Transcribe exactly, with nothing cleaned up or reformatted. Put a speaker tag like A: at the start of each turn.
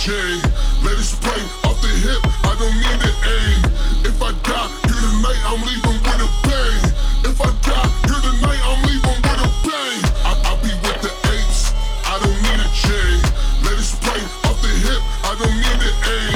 A: chain. Let it spray off the hip, I don't need to aim. If I die here tonight, I'm leaving with a bang. If I die here tonight, I'm leaving with a bang. I, I be with the apes, I don't need a chain. Let it spray off the hip, I don't need to aim.